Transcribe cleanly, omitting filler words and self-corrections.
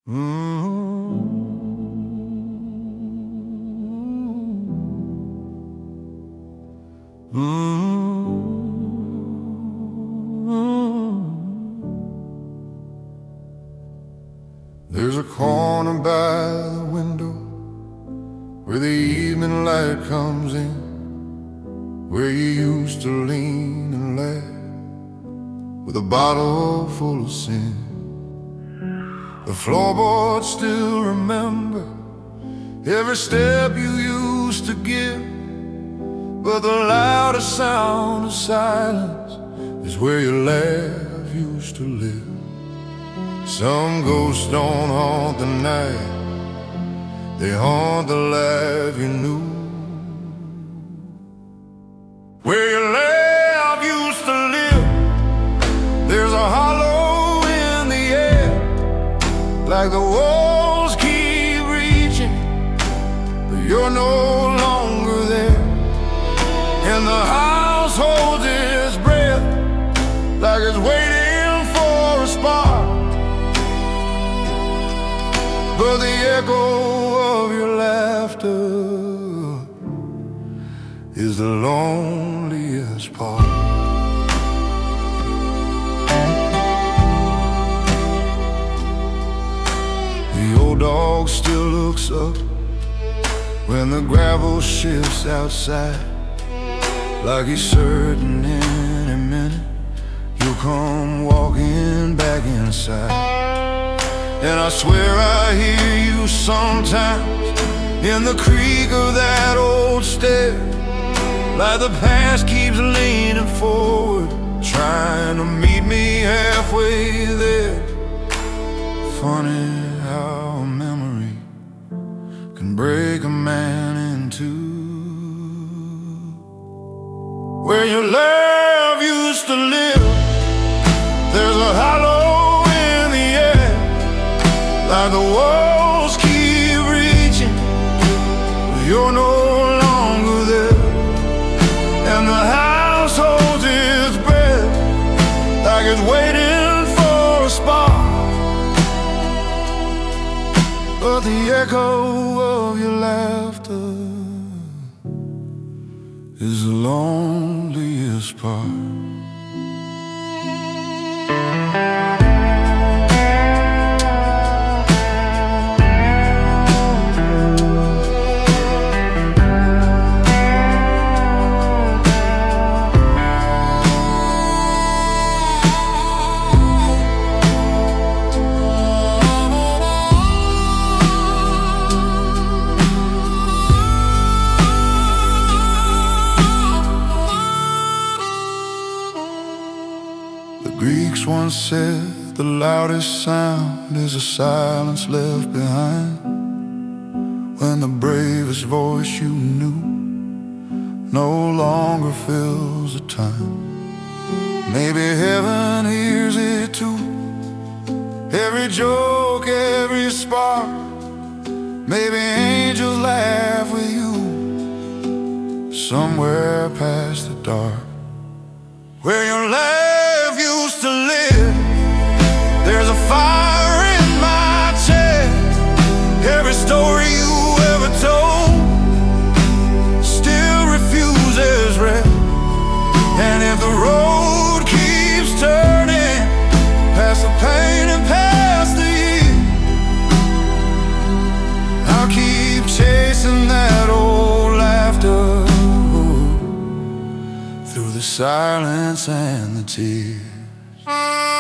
There's a corner by the window where the evening light comes in, where you used to lean and laugh with a bottle full of sin. The floorboards still remember every step you used to give, but the loudest sound of silence is where your laugh used to live. Some ghosts don't haunt the night, they haunt the life you knew. Where your laugh used to live, there's a hollow in the air, like the walls keep reaching, but you're no longer there. And the house holds its breath, like it's waiting for a spark, but the echo of your laughter is the loneliest part. The old dog still looks up when the gravel shifts outside, like he's certain in a minute you'll come walking back inside. And I swear I hear you sometimes in the creak of that old stair, like the past keeps leaning forward, trying to meet me halfway there. Funny how a memory can break a man in two. Where your love used to live, there's a hollow in the air, like the walls keep reaching, but you're no longer there. And the house holds its breath, like it's waiting for a spark, but the echo of your laughter is the loneliest part. Greeks once said the loudest sound is a silence left behind, when the bravest voice you knew no longer fills the time. Maybe heaven hears it too, every joke, every spark. Maybe angels laugh with you somewhere past the dark. Where your laugh used to live, there's a fire in my chest. Every story you ever told still refuses rest. And if the road keeps turning past the pain and past the years, I'll keep chasing that old laughter through the silence and the tears.